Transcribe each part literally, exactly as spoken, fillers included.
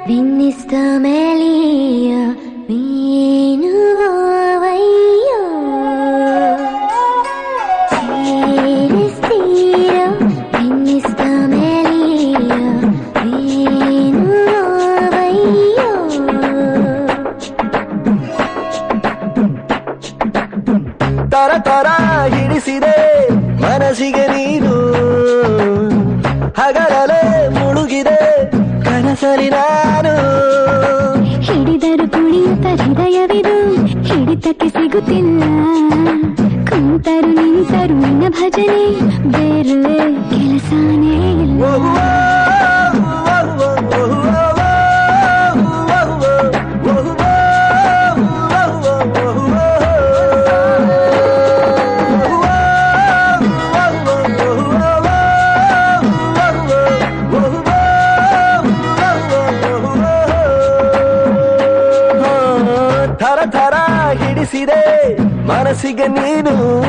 ನಿನ್ನಿಷ್ಟಮೇಲಿಯ ವೀಣುವಯ್ಯೋ ಸೇರಿಸ್ತೀರ ನಿನ್ನಿಷ್ಟಮೇಲಿಯ ವೀಣುವಯ್ಯೋ ತರ ತರ ಹಿಡಿಸಿದೆ ಮನಸ್ಸಿಗೆ ನೀನು ಹಗಲಲೆ ಮುಳುಗಿದೆ ಕನಸಲಿ ನಾನು ಹಿಡಿದರು ಕುಣಿಯುತ್ತ ಹೃದಯವಿದು ಹಿಡಿತಕ್ಕೆ ಸಿಗುತ್ತಿಲ್ಲ ಕುಂತರು ನಿಂತರು ನಿನ್ನ ಭಜನೆ ಬೇರೆ ಕೆಲಸನೇ ಇಲ್ಲ ಥರ ಥರ ಹಿಡಿಸಿದೆ ಮನಸ್ಸಿಗೆ ನೀನು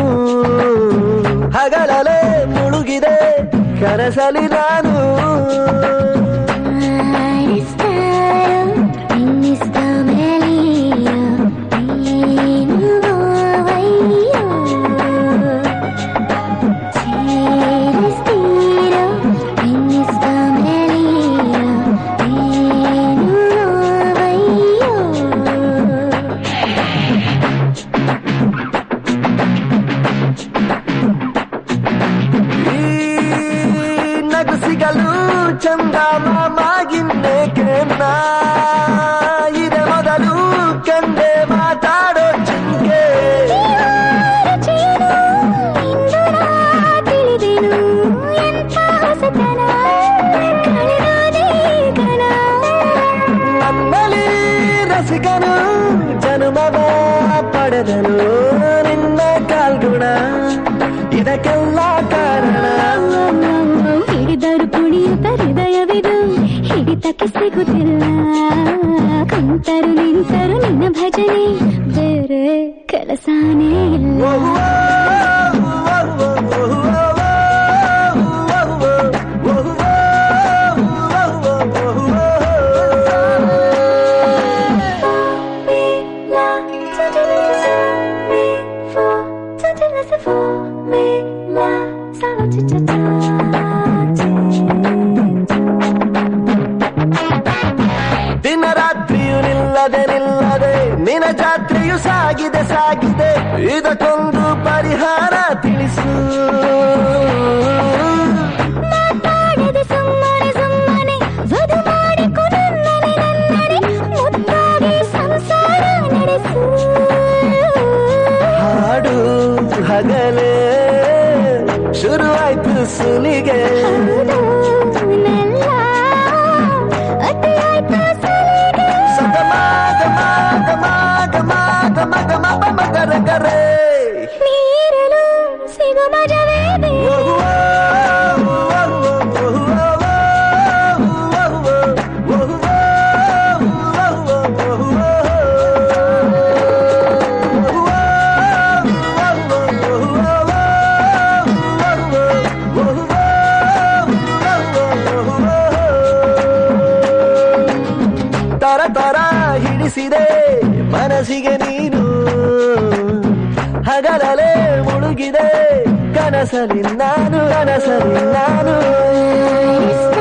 ಹಗಲಲೆ ಮುಳುಗಿದೆ ಕನಸಲಿ ನಾನು ನಗುಸಿಗಲು ಚಂದ ಮಾಮಾಗಿನ್ನೇಕೆ ನಾ ಇದೆ ಮೊದಲು ಕಂಡೆ ಮಾತಾಡೋ ಚಿಂಕೆ ನನ್ನಲ್ಲಿ ರಸಿಕನು ಜನುಮವ ಪಡೆದನು ನಿನ್ನ ಕಾಲ್ಗುಣ ಇದಕ್ಕೆಲ್ಲ ಕಾರಣ ಹಿಡಿದರು ಕುಣಿಯುತ್ತ ಹೃದಯವಿದು ಹಿಡಿತಕ್ಕೆ ಸಿಗುತ್ತಿಲ್ಲ ಕುಂತರು ನಿಂತರು ನಿನ್ನ ಭಜನೆ ಬೇರೆ ಕೆಲಸನೇ ಇಲ್ಲ ದಿನ ರಾತ್ರಿಯು ನಿಲ್ಲದೆ ನಿಲ್ಲದೆ ನಿನ ಜಾತ್ರೆಯು ಸಾಗಿದೆ ಸಾಗಿದೆ ಇದಕ್ಕೊಂದು ಪರಿಹಾರ ತಿಳಿಸು ಮಾತಾಡದೆ ಸುಮ್ಮನೆ ಸುಮ್ಮನೆ ವಧು ಮಾಡಿಕೊ ನನ್ನನೆ ನನ್ನನೆ ಮುದ್ದಾಗಿ ಸಂಸಾರ ನಡೆಸು ಹಾಡು ಹಗಲೇ ಶುರುವಾಯ್ತು ಸುಲಿಗೆ ನೀರಲು ಸಿಗು ಮಜವೇದೆ ತರ ತರ ಹಿಡಿಸಿದೆ ಮನಸ್ಸಿಗೆ ನೀನು ಹಗಲಲೆ ಮುಳುಗಿದೆ ಕನಸಲಿ ನಾನು ಕನಸಲಿ ನಾನು